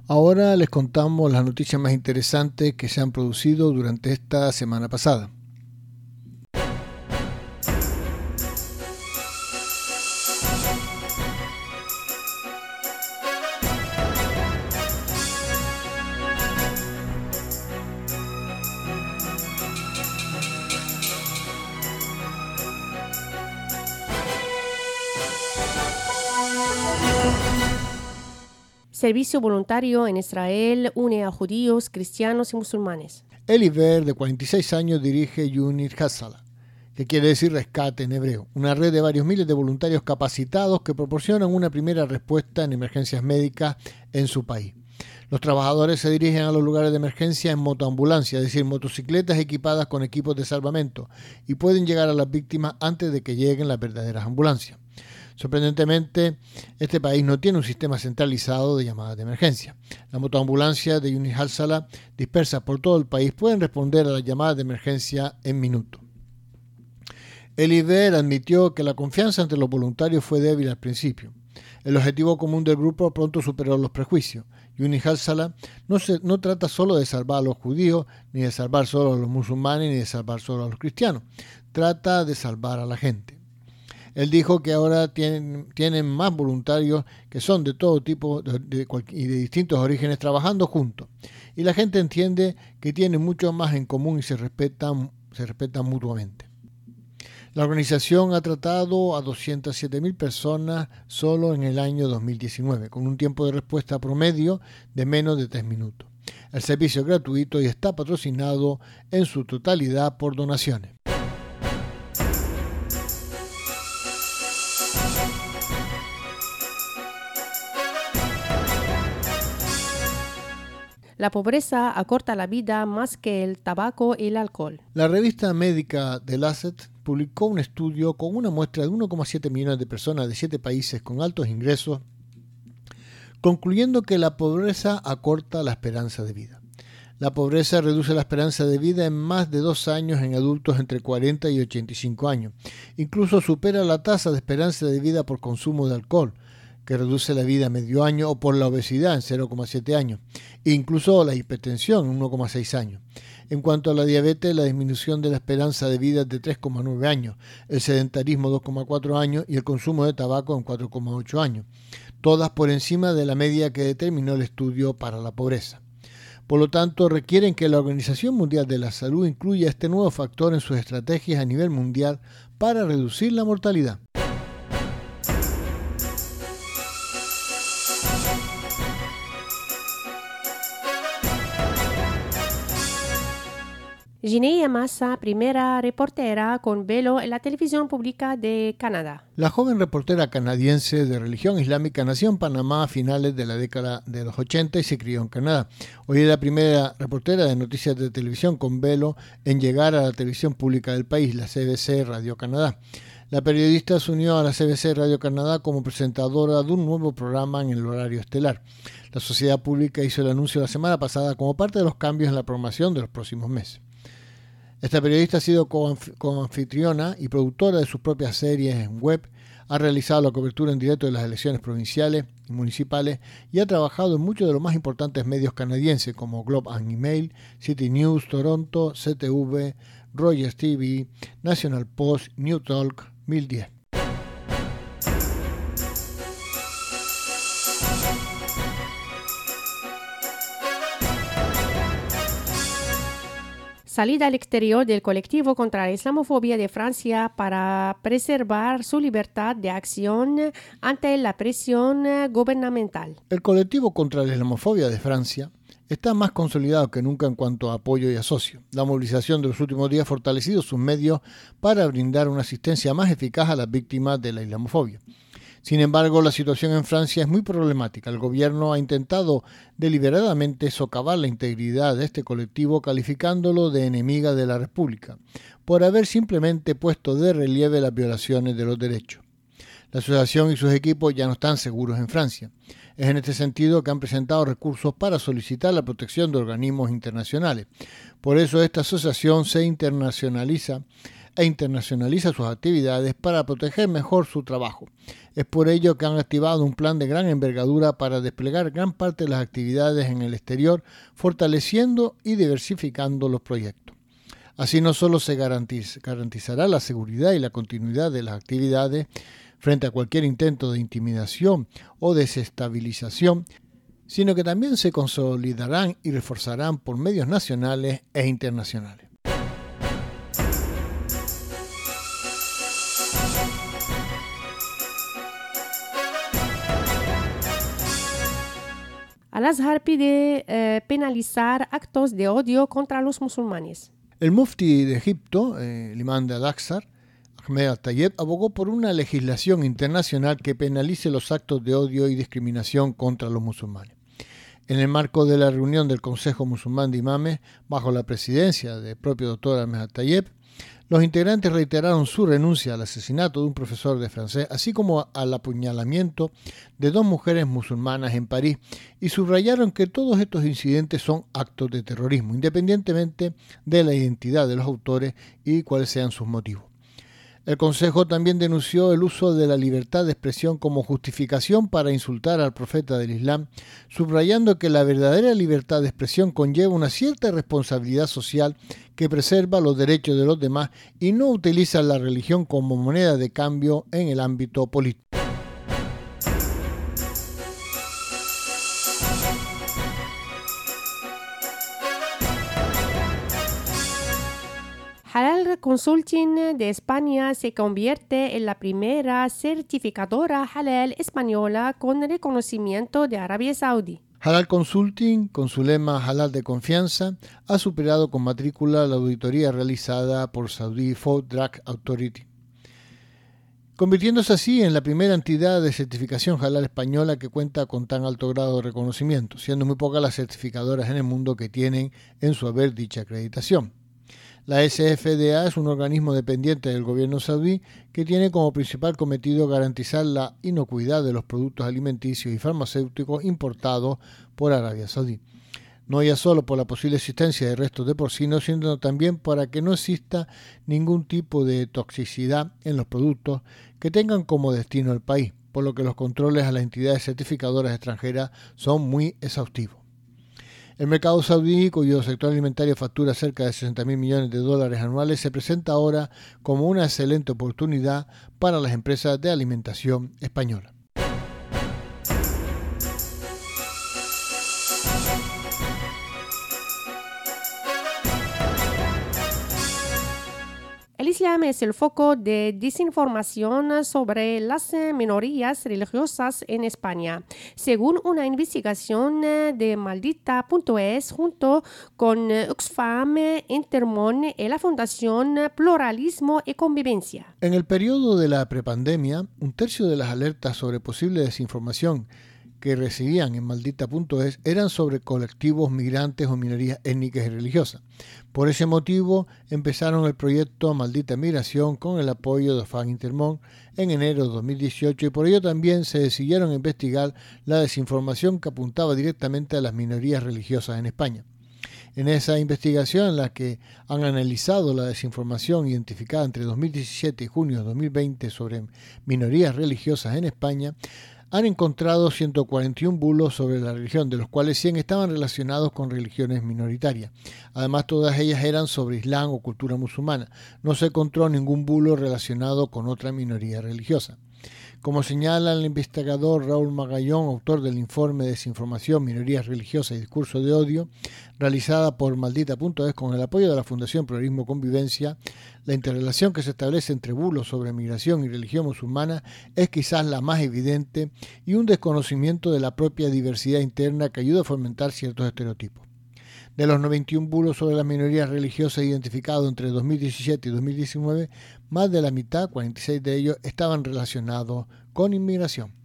Ahora les contamos las noticias más interesantes que se han producido durante esta semana pasada. Servicio voluntario en Israel une a judíos, cristianos y musulmanes. Eli Ver, de 46 años, dirige Unit Hatzalah, que quiere decir rescate en hebreo, una red de varios miles de voluntarios capacitados que proporcionan una primera respuesta en emergencias médicas en su país. Los trabajadores se dirigen a los lugares de emergencia en motoambulancia, es decir, motocicletas equipadas con equipos de salvamento, y pueden llegar a las víctimas antes de que lleguen las verdaderas ambulancias. Sorprendentemente, este país no tiene un sistema centralizado de llamadas de emergencia. Las motoambulancias de Unit Hatzalah, dispersas por todo el país, pueden responder a las llamadas de emergencia en minutos. Eli Ver admitió que la confianza entre los voluntarios fue débil al principio. El objetivo común del grupo pronto superó los prejuicios. Unit Hatzalah no trata solo de salvar a los judíos, ni de salvar solo a los musulmanes, ni de salvar solo a los cristianos. Trata de salvar a la gente. Él dijo que ahora tienen más voluntarios que son de todo tipo y de distintos orígenes trabajando juntos. Y la gente entiende que tienen mucho más en común y se respetan mutuamente. La organización ha tratado a 207,000 personas solo en el año 2019, con un tiempo de respuesta promedio de menos de 3 minutos. El servicio es gratuito y está patrocinado en su totalidad por donaciones. La pobreza acorta la vida más que el tabaco y el alcohol. La revista médica The Lancet publicó un estudio con una muestra de 1,7 millones de personas de 7 países con altos ingresos, concluyendo que la pobreza acorta la esperanza de vida. La pobreza reduce la esperanza de vida en más de 2 años en adultos entre 40 y 85 años. Incluso supera la tasa de esperanza de vida por consumo de alcohol, que reduce la vida a medio año, o por la obesidad en 0,7 años, e incluso la hipertensión en 1,6 años. En cuanto a la diabetes, la disminución de la esperanza de vida es de 3,9 años, el sedentarismo 2,4 años y el consumo de tabaco en 4,8 años, todas por encima de la media que determinó el estudio para la pobreza. Por lo tanto, requieren que la Organización Mundial de la Salud incluya este nuevo factor en sus estrategias a nivel mundial para reducir la mortalidad. Gineya Massa, primera reportera con velo en la televisión pública de Canadá. La joven reportera canadiense de religión islámica nació en Panamá a finales de la década de los 80 y se crió en Canadá. Hoy es la primera reportera de noticias de televisión con velo en llegar a la televisión pública del país, la CBC Radio Canadá. La periodista se unió a la CBC Radio Canadá como presentadora de un nuevo programa en el horario estelar. La sociedad pública hizo el anuncio la semana pasada como parte de los cambios en la programación de los próximos meses. Esta periodista ha sido coanfitriona y productora de sus propias series en web, ha realizado la cobertura en directo de las elecciones provinciales y municipales y ha trabajado en muchos de los más importantes medios canadienses como Globe and Mail, City News, Toronto, CTV, Rogers TV, National Post, New Talk, 1010. Salida al exterior del colectivo contra la islamofobia de Francia para preservar su libertad de acción ante la presión gubernamental. El colectivo contra la islamofobia de Francia está más consolidado que nunca en cuanto a apoyo y asocio. La movilización de los últimos días ha fortalecido sus medios para brindar una asistencia más eficaz a las víctimas de la islamofobia. Sin embargo, la situación en Francia es muy problemática. El gobierno ha intentado deliberadamente socavar la integridad de este colectivo, calificándolo de enemiga de la República, por haber simplemente puesto de relieve las violaciones de los derechos. La asociación y sus equipos ya no están seguros en Francia. Es en este sentido que han presentado recursos para solicitar la protección de organismos internacionales. Por eso esta asociación se internacionaliza e internacionaliza sus actividades para proteger mejor su trabajo. Es por ello que han activado un plan de gran envergadura para desplegar gran parte de las actividades en el exterior, fortaleciendo y diversificando los proyectos. Así no solo se garantizará la seguridad y la continuidad de las actividades frente a cualquier intento de intimidación o desestabilización, sino que también se consolidarán y reforzarán por medios nacionales e internacionales. Al-Azhar pide penalizar actos de odio contra los musulmanes. El mufti de Egipto, el imán de Al-Azhar, Ahmed Al-Tayeb, abogó por una legislación internacional que penalice los actos de odio y discriminación contra los musulmanes. En el marco de la reunión del Consejo Musulmán de Imames, bajo la presidencia del propio doctor Ahmed Al-Tayeb, los integrantes reiteraron su renuncia al asesinato de un profesor de francés, así como al apuñalamiento de 2 mujeres musulmanas en París, y subrayaron que todos estos incidentes son actos de terrorismo, independientemente de la identidad de los autores y cuáles sean sus motivos. El Consejo también denunció el uso de la libertad de expresión como justificación para insultar al profeta del Islam, subrayando que la verdadera libertad de expresión conlleva una cierta responsabilidad social que preserva los derechos de los demás y no utiliza la religión como moneda de cambio en el ámbito político. Halal Consulting de España se convierte en la primera certificadora halal española con reconocimiento de Arabia Saudí. Halal Consulting, con su lema Halal de confianza, ha superado con matrícula la auditoría realizada por Saudi Food Drug Authority, convirtiéndose así en la primera entidad de certificación halal española que cuenta con tan alto grado de reconocimiento, siendo muy pocas las certificadoras en el mundo que tienen en su haber dicha acreditación. La SFDA es un organismo dependiente del gobierno saudí que tiene como principal cometido garantizar la inocuidad de los productos alimenticios y farmacéuticos importados por Arabia Saudí. No ya solo por la posible existencia de restos de porcino, sino también para que no exista ningún tipo de toxicidad en los productos que tengan como destino el país, por lo que los controles a las entidades certificadoras extranjeras son muy exhaustivos. El mercado saudí, cuyo sector alimentario factura cerca de $60.000 millones anuales, se presenta ahora como una excelente oportunidad para las empresas de alimentación españolas. El Islam es el foco de desinformación sobre las minorías religiosas en España, según una investigación de Maldita.es junto con Oxfam, Intermon y la Fundación Pluralismo y Convivencia. En el periodo de la prepandemia, 1/3 de las alertas sobre posible desinformación que recibían en Maldita.es eran sobre colectivos migrantes o minorías étnicas y religiosas. Por ese motivo empezaron el proyecto Maldita Migración con el apoyo de Oxfam Intermon en enero de 2018 y por ello también se decidieron investigar la desinformación que apuntaba directamente a las minorías religiosas en España. En esa investigación, en la que han analizado la desinformación identificada entre 2017 y junio de 2020 sobre minorías religiosas en España, han encontrado 141 bulos sobre la religión, de los cuales 100 estaban relacionados con religiones minoritarias. Además, todas ellas eran sobre Islam o cultura musulmana. No se encontró ningún bulo relacionado con otra minoría religiosa. Como señala el investigador Raúl Magallón, autor del informe Desinformación, Minorías Religiosas y Discurso de Odio, realizada por Maldita.es con el apoyo de la Fundación Pluralismo Convivencia, la interrelación que se establece entre bulos sobre migración y religión musulmana es quizás la más evidente y un desconocimiento de la propia diversidad interna que ayuda a fomentar ciertos estereotipos. De los 91 bulos sobre las minorías religiosas identificados entre 2017 y 2019, más de la mitad, 46 de ellos, estaban relacionados con inmigración.